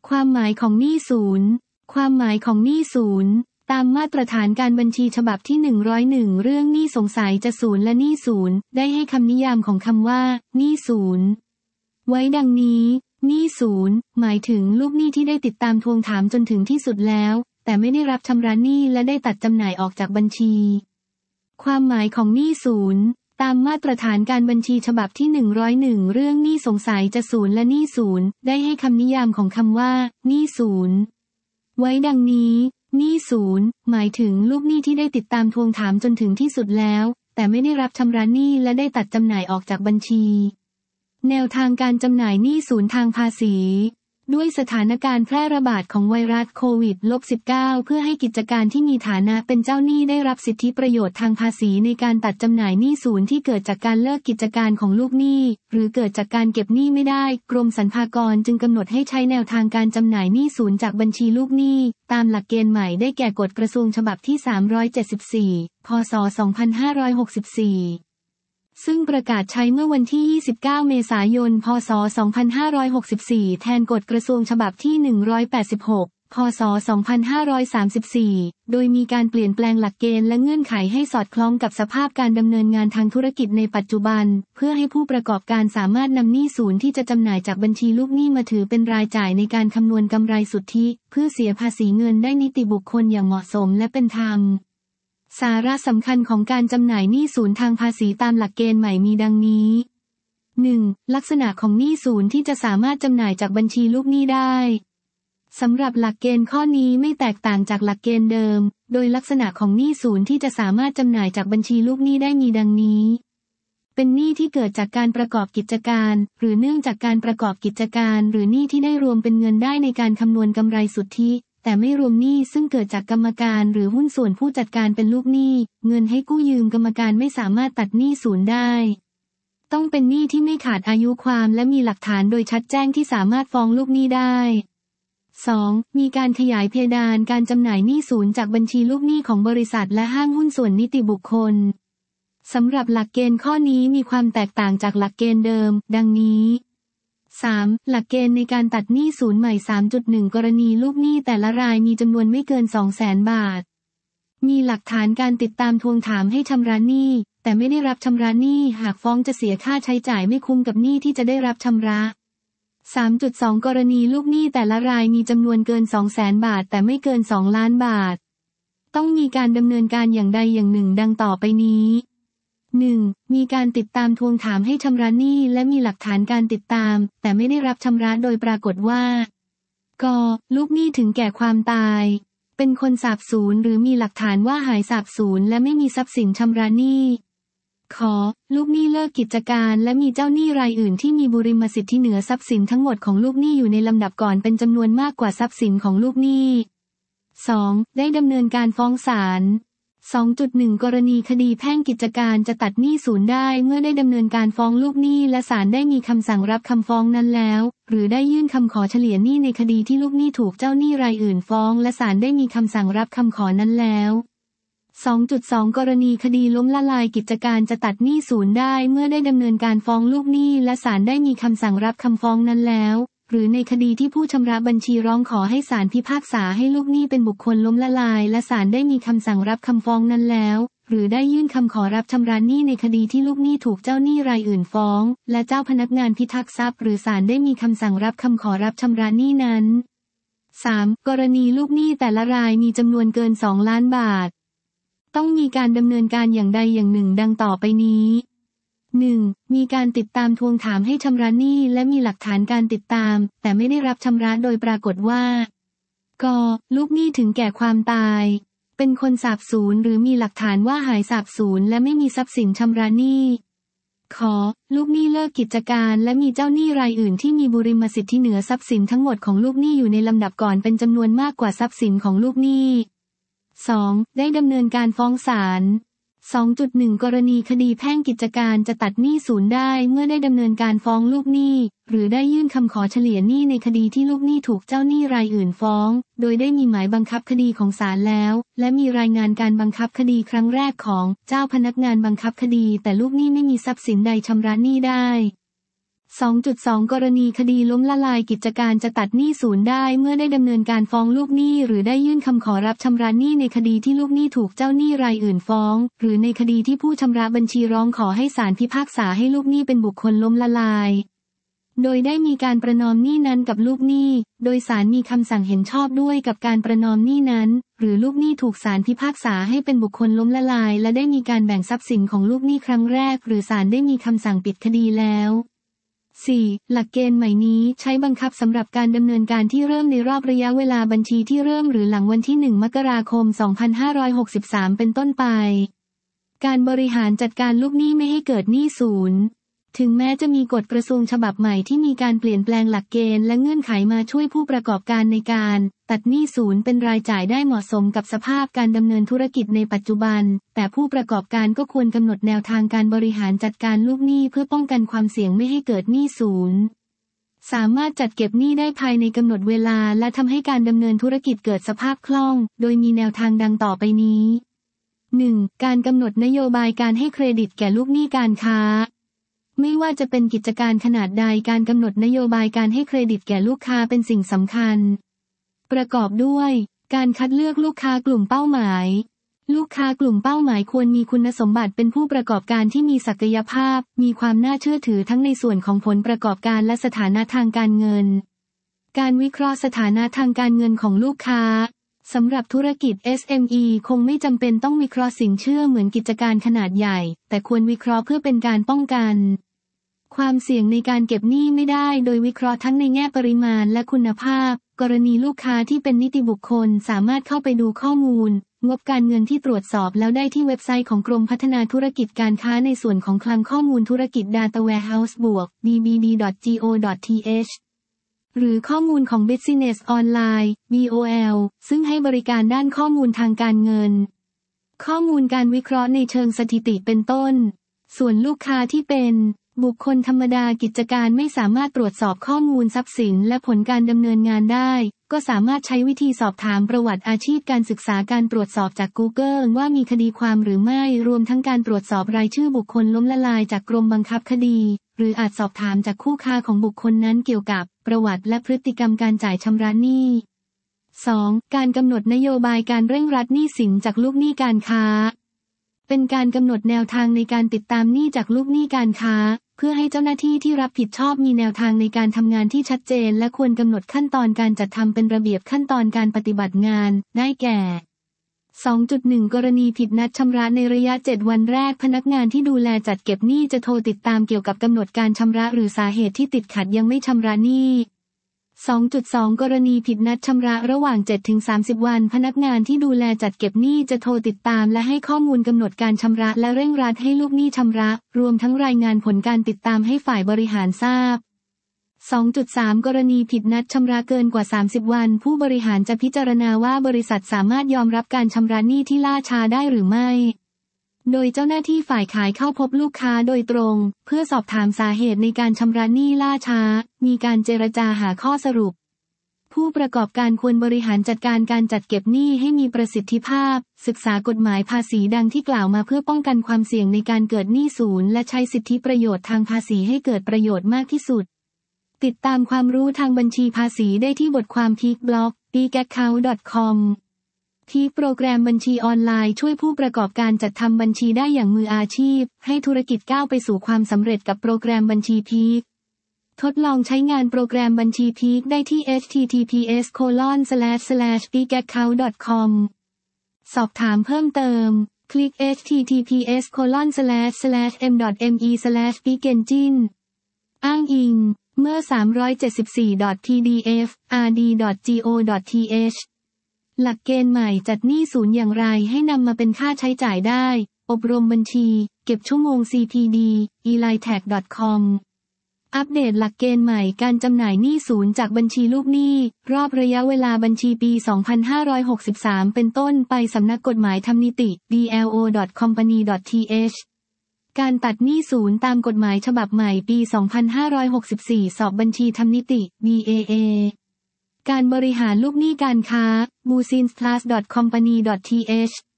ความหมายของหนี้ศูนย์ความหมายของหนี้ศูนย์ตามมาตรฐานการบัญชีฉบับที่101เรื่องหนี้สงสัยจะศูนย์และหนี้ศูนย์ได้ให้คำนิยามของคำว่าหนี้ศูนย์ไว้ดังนี้หนี้ศูนย์หมายถึงลูกหนี้ที่ได้ติดตามทวงถามจนถึงที่สุดแล้วแต่ไม่ได้รับชำระหนี้และได้ตัดจำหน่ายออกจากบัญชีความหมายของหนี้ศูนย์ตามมาตรฐานการบัญชีฉบับที่101เรื่องหนี้สงสัยจะศูนย์และหนี้ศูนย์ได้ให้คำนิยามของคำว่าหนี้ศูนย์ไว้ดังนี้หนี้ศูนย์หมายถึงลูกหนี้ที่ได้ติดตามทวงถามจนถึงที่สุดแล้วแต่ไม่ได้รับชำระหนี้และได้ตัดจำหน่ายออกจากบัญชีแนวทางการจำหน่ายหนี้ศูนย์ทางภาษีด้วยสถานการณ์แพร่ระบาดของไวรัสโควิด -19 เพื่อให้กิจการที่มีฐานะเป็นเจ้าหนี้ได้รับสิทธิประโยชน์ทางภาษีในการตัดจำหน่ายหนี้ศูนย์ที่เกิดจากการเลิกกิจการของลูกหนี้หรือเกิดจากการเก็บหนี้ไม่ได้กรมสรรพากรจึงกำหนดให้ใช้แนวทางการจำหน่ายหนี้ศูนย์จากบัญชีลูกหนี้ตามหลักเกณฑ์ใหม่ได้แก่กฎกระทรวงฉบับที่374 พ.ศ. 2564ซึ่งประกาศใช้เมื่อวันที่29เมษายน พ.ศ. 2564แทนกฎกระทรวงฉบับที่186 พ.ศ. 2534โดยมีการเปลี่ยนแปลงหลักเกณฑ์และเงื่อนไขให้สอดคล้องกับสภาพการดำเนินงานทางธุรกิจในปัจจุบันเพื่อให้ผู้ประกอบการสามารถนำหนี้ศูนย์ที่จะจำหน่ายจากบัญชีลูกหนี้มาถือเป็นรายจ่ายในการคำนวณกำไรสุทธิเพื่อเสียภาษีเงินได้นิติบุคคลอย่างเหมาะสมและเป็นธรรมสาระสำคัญของการจำหน่ายหนี้ศูนย์ทางภาษีตามหลักเกณฑ์ใหม่มีดังนี้ 1. ลักษณะของหนี้ศูนย์ที่จะสามารถจำหน่ายจากบัญชีลูกหนี้ได้สำหรับหลักเกณฑ์ข้อนี้ไม่แตกต่างจากหลักเกณฑ์เดิมโดยลักษณะของหนี้ศูนย์ที่จะสามารถจำหน่ายจากบัญชีลูกหนี้ได้มีดังนี้เป็นหนี้ที่เกิดจากการประกอบกิจการหรือเนื่องจากการประกอบกิจการหรือหนี้ที่ได้รวมเป็นเงินได้ในการคำนวณกำไรสุทธิแต่ไม่รวมหนี้ซึ่งเกิดจากกรรมการหรือหุ้นส่วนผู้จัดการเป็นลูกหนี้เงินให้กู้ยืมกรรมการไม่สามารถตัดหนี้ศูนย์ได้ต้องเป็นหนี้ที่ไม่ขาดอายุความและมีหลักฐานโดยชัดแจ้งที่สามารถฟ้องลูกหนี้ได้ 2. มีการขยายเพดานการจำหน่ายหนี้ศูนย์จากบัญชีลูกหนี้ของบริษัทและห้างหุ้นส่วนนิติบุคคลสำหรับหลักเกณฑ์ข้อนี้มีความแตกต่างจากหลักเกณฑ์เดิมดังนี้ 3. หลักเกณฑ์ในการตัดหนี้ศูนย์ใหม่ 3.1 กรณีลูกหนี้แต่ละรายมีจำนวนไม่เกิน 200,000 บาทมีหลักฐานการติดตามทวงถามให้ชำระหนี้แต่ไม่ได้รับชำระหนี้หากฟ้องจะเสียค่าใช้จ่ายไม่คุ้มกับหนี้ที่จะได้รับชำระ 3.2 กรณีลูกหนี้แต่ละรายมีจำนวนเกิน 200,000 บาทแต่ไม่เกิน 2 ล้านบาทต้องมีการดำเนินการอย่างใดอย่างหนึ่งดังต่อไปนี้ 1. มีการติดตามทวงถามให้ชำระหนี้และมีหลักฐานการติดตามแต่ไม่ได้รับชำระโดยปรากฏว่าก.ลูกหนี้ถึงแก่ความตายเป็นคนสาบสูญหรือมีหลักฐานว่าหายสาบสูญและไม่มีทรัพย์สินชำระหนี้ข.ลูกหนี้เลิกกิจการและมีเจ้าหนี้รายอื่นที่มีบุริมสิทธิเหนือทรัพย์สินทั้งหมดของลูกหนี้อยู่ในลำดับก่อนเป็นจำนวนมากกว่าทรัพย์สินของลูกหนี้ 2. ได้ดำเนินการฟ้องศาล2.1 กรณีคดีแพ่งกิจการจะตัดหนี้ศูนย์ได้เมื่อได้ดำเนินการฟ้องลูกหนี้และศาลได้มีคำสั่งรับคำฟ้องนั้นแล้วหรือได้ยื่นคำขอเฉลี่ยหนี้ในคดีที่ลูกหนี้ถูกเจ้าหนี้รายอื่นฟ้องและศาลได้มีคำสั่งรับคำขอนั้นแล้ว 2.2 กรณีคดีล้มละลายกิจการจะตัดหนี้ศูนย์ได้เมื่อได้ดำเนินการฟ้องลูกหนี้และศาลได้มีคำสั่งรับคำฟ้องนั้นแล้วหรือในคดีที่ผู้ชำระบัญชีร้องขอให้ศาลพิพากษาให้ลูกหนี้เป็นบุคคลล้มละลายและศาลได้มีคำสั่งรับคำฟ้องนั้นแล้วหรือได้ยื่นคำขอรับชำระหนี้ในคดีที่ลูกหนี้ถูกเจ้าหนี้รายอื่นฟ้องและเจ้าพนักงานพิทักษ์ทรัพย์หรือศาลได้มีคำสั่งรับคำขอรับชำระหนี้นั้น 3. กรณีลูกหนี้แต่ละรายมีจำนวนเกิน 2 ล้านบาทต้องมีการดำเนินการอย่างใดอย่างหนึ่งดังต่อไปนี้ 1. มีการติดตามทวงถามให้ชำระหนี้และมีหลักฐานการติดตามแต่ไม่ได้รับชำระโดยปรากฏว่าก.ลูกหนี้ถึงแก่ความตายเป็นคนสาบสูญหรือมีหลักฐานว่าหายสาบสูญและไม่มีทรัพย์สินชำระหนี้ข.ลูกหนี้เลิกกิจการและมีเจ้าหนี้รายอื่นที่มีบุริมสิทธิเหนือทรัพย์สินทั้งหมดของลูกหนี้อยู่ในลำดับก่อนเป็นจำนวนมากกว่าทรัพย์สินของลูกหนี้ 2. ได้ดำเนินการฟ้องศาล2.1 กรณีคดีแพ่งกิจการจะตัดหนี้ศูนย์ได้เมื่อได้ดำเนินการฟ้องลูกหนี้หรือได้ยื่นคำขอเฉลี่ยหนี้ในคดีที่ลูกหนี้ถูกเจ้าหนี้รายอื่นฟ้องโดยได้มีหมายบังคับคดีของศาลแล้วและมีรายงานการบังคับคดีครั้งแรกของเจ้าพนักงานบังคับคดีแต่ลูกหนี้ไม่มีทรัพย์สินใดชำระหนี้ได้ 2.2 กรณีคดีล้มละลายกิจการจะตัดหนี้ศูนย์ได้เมื่อได้ดำเนินการฟ้องลูกหนี้หรือได้ยื่นคำขอรับชำระหนี้ในคดีที่ลูกหนี้ถูกเจ้าหนี้รายอื่นฟ้องหรือในคดีที่ผู้ชำระบัญชีร้องขอให้ศาลพิพากษาให้ลูกหนี้เป็นบุคคลล้มละลายโดยได้มีการประนอมหนี้นั้นกับลูกหนี้โดยศาลมีคำสั่งเห็นชอบด้วยกับการประนอมหนี้นั้นหรือลูกหนี้ถูกศาลพิพากษาให้เป็นบุคคลล้มละลายและได้มีการแบ่งทรัพย์สินของลูกหนี้ครั้งแรกหรือศาลได้มีคำสั่งปิดคดีแล้ว 4. หลักเกณฑ์ใหม่นี้ใช้บังคับสำหรับการดำเนินการที่เริ่มในรอบระยะเวลาบัญชีที่เริ่มหรือหลังวันที่ 1 มกราคม 2563 เป็นต้นไปการบริหารจัดการลูกหนี้ไม่ให้เกิดหนี้ศูนย์ถึงแม้จะมีกฎกระทรวงฉบับใหม่ที่มีการเปลี่ยนแปลงหลักเกณฑ์และเงื่อนไขมาช่วยผู้ประกอบการในการตัดหนี้ศูนย์เป็นรายจ่ายได้เหมาะสมกับสภาพการดำเนินธุรกิจในปัจจุบันแต่ผู้ประกอบการก็ควรกำหนดแนวทางการบริหารจัดการลูกหนี้เพื่อป้องกันความเสี่ยงไม่ให้เกิดหนี้ศูนย์สามารถจัดเก็บหนี้ได้ภายในกำหนดเวลาและทำให้การดำเนินธุรกิจเกิดสภาพคล่องโดยมีแนวทางดังต่อไปนี้ 1. การกำหนดนโยบายการให้เครดิตแก่ลูกหนี้การค้าไม่ว่าจะเป็นกิจการขนาดใดการกำหนดนโยบายการให้เครดิตแก่ลูกค้าเป็นสิ่งสำคัญประกอบด้วยการคัดเลือกลูกค้ากลุ่มเป้าหมายลูกค้ากลุ่มเป้าหมายควรมีคุณสมบัติเป็นผู้ประกอบการที่มีศักยภาพมีความน่าเชื่อถือทั้งในส่วนของผลประกอบการและสถานะทางการเงินการวิเคราะห์สถานะทางการเงินของลูกค้าสำหรับธุรกิจ SME คงไม่จำเป็นต้องวิเคราะห์สินเชื่อเหมือนกิจการขนาดใหญ่แต่ควรวิเคราะห์เพื่อเป็นการป้องกันความเสี่ยงในการเก็บหนี้ไม่ได้โดยวิเคราะห์ทั้งในแง่ปริมาณและคุณภาพกรณีลูกค้าที่เป็นนิติบุคคลสามารถเข้าไปดูข้อมูลงบการเงินที่ตรวจสอบแล้วได้ที่เว็บไซต์ของกรมพัฒนาธุรกิจการค้าในส่วนของคลังข้อมูลธุรกิจ Data Warehouse บวก dbd.go.th หรือข้อมูลของ Business Online BOL ซึ่งให้บริการด้านข้อมูลทางการเงินข้อมูลการวิเคราะห์ในเชิงสถิติเป็นต้นส่วนลูกค้าที่เป็นบุคคลธรรมดากิจการไม่สามารถตรวจสอบข้อมูลทรัพย์สินและผลการดำเนินงานได้ก็สามารถใช้วิธีสอบถามประวัติอาชีพการศึกษาการตรวจสอบจาก Google ว่ามีคดีความหรือไม่รวมทั้งการตรวจสอบรายชื่อบุคคลล้มละลายจากกรมบังคับคดีหรืออาจสอบถามจากคู่ค้าของบุคคลนั้นเกี่ยวกับประวัติและพฤติกรรมการจ่ายชำระหนี้ 2. การกำหนดนโยบายการเร่งรัดหนี้สินจากลูกหนี้การค้าเป็นการกำหนดแนวทางในการติดตามหนี้จากลูกหนี้การค้าเพื่อให้เจ้าหน้าที่ที่รับผิดชอบมีแนวทางในการทำงานที่ชัดเจนและควรกำหนดขั้นตอนการจัดทำเป็นระเบียบขั้นตอนการปฏิบัติงานได้แก่ 2.1 กรณีผิดนัดชำระในระยะ 7 วันแรกพนักงานที่ดูแลจัดเก็บหนี้จะโทรติดตามเกี่ยวกับกำหนดการชำระหรือสาเหตุที่ติดขัดยังไม่ชำระหนี้ 2.2 กรณีผิดนัดชำระระหว่าง 7-30 วันพนักงานที่ดูแลจัดเก็บหนี้จะโทรติดตามและให้ข้อมูลกำหนดการชำระและเร่งรัดให้ลูกหนี้ชำระรวมทั้งรายงานผลการติดตามให้ฝ่ายบริหารทราบ 2.3 กรณีผิดนัดชำระเกินกว่า 30 วันผู้บริหารจะพิจารณาว่าบริษัทสามารถยอมรับการชำระหนี้ที่ล่าช้าได้หรือไม่โดยเจ้าหน้าที่ฝ่ายขายเข้าพบลูกค้าโดยตรงเพื่อสอบถามสาเหตุในการชำระหนี้ล่าช้ามีการเจรจาหาข้อสรุปผู้ประกอบการควรบริหารจัดการการจัดเก็บหนี้ให้มีประสิทธิภาพศึกษากฎหมายภาษีดังที่กล่าวมาเพื่อป้องกันความเสี่ยงในการเกิดหนี้ศูนย์และใช้สิทธิประโยชน์ทางภาษีให้เกิดประโยชน์มากที่สุดติดตามความรู้ทางบัญชีภาษีได้ที่บทความ Peak Blog peakaccount.comพีคโปรแกรมบัญชีออนไลน์ช่วยผู้ประกอบการจัดทำบัญชีได้อย่างมืออาชีพให้ธุรกิจก้าวไปสู่ความสำเร็จกับโปรแกรมบัญชีพีคทดลองใช้งานโปรแกรมบัญชีพีคได้ที่ https://peakaccount.com สอบถามเพิ่มเติมคลิก https://m.me/peakengine อ้างอิงเมื่อ 374.pdf rd.go.th หลักเกณฑ์ใหม่จัดหนี้ศูนย์อย่างไรให้นำมาเป็นค่าใช้จ่ายได้อบรมบัญชีเก็บชั่วโมง CPD elitech.com อัปเดตหลักเกณฑ์ใหม่การจำหน่ายหนี้ศูนย์จากบัญชีลูกหนี้รอบระยะเวลาบัญชีปี 2563 เป็นต้นไปสำนักกฎหมายทำนิติ dlo.company.th การตัดหนี้ศูนย์ตามกฎหมายฉบับใหม่ปี 2564 สอบบัญชีทำนิติ BAAการบริหารลูกหนี้การค้า businessplus.company.th